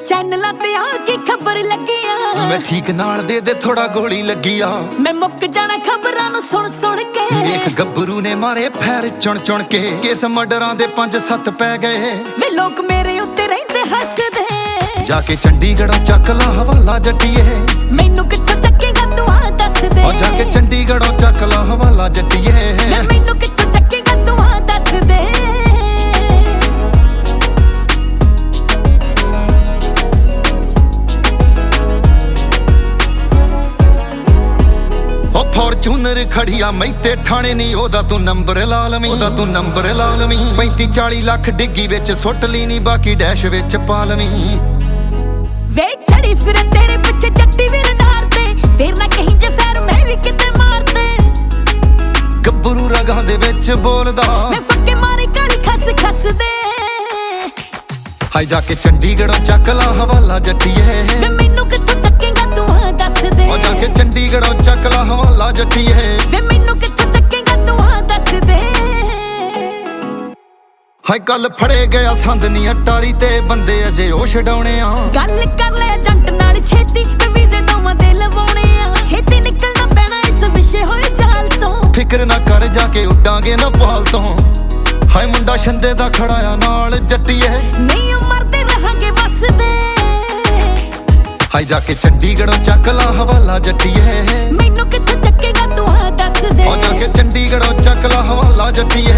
चैनलां ते आके खबर लगी आ मैं ठीक नाल दे थोड़ा गोली लगी आ मैं मुक जाना खबरां नूं सुन के देख गब्बरू ने मारे फैर चुन के किस मर्डरां दे 5-7 पै गए वे लोग मेरे उत्ते रहिंदे हसदे जाके चंडीगढ़ों चक ला हवाला जट्टिए मैनू कित्थों चक्केगा तू आ दस दे और जाके चंडीगढ़ों चक ला हवाला जट्टिए मैनू कित्थों चक्केगा तू आ दस दे फॉर्चूनर खड़िया मैते ठाणे नी ओदा तू नंबर ला लवीं 35-40 लाख डिग्गी विच सुट ली नी बाकी डैश विच पा लवीं वे चढ़ी फिर तेरे पिछे जट्टी भी रडार ते फिर ना कहीं जे फैर मैं भी किते मार दे गब्बरू रगां दे विच बोलदा मैं फक्के मारे काली खस दे हाय जाके चंडीगढ़ों चक ला हवाला जट्टिए वे मैनू कित्थों चक्केगा तू आ दस दे और जाके चंडीगढ़ों चक ला हवाला जट्टिए वे मैनू कित्थों चक्केगा तू आ दस दे हाय कल फड़े गया संद नी अटारी ते बंदे अजे ओ छडाउणे आ गल कर ले जंट नाल छेती ते वीजे दोवां दे लवाउणे आ छेती निकलना पैना इस विषे होए जाल तो फिक्र ना कर जाके उडांगे नेपाल तो हाय मुंडा छंदे दा खड़ाया नाल जट्टिए नहीं मरदे रहांगे बस दे हाय जाके चंडीगढ़ों चक ला हवाला जट्टिए मैनू कित्थों चक्केगा तू आ दस दे और जाके चंडीगढ़ों चक ला हवाला जट्टिए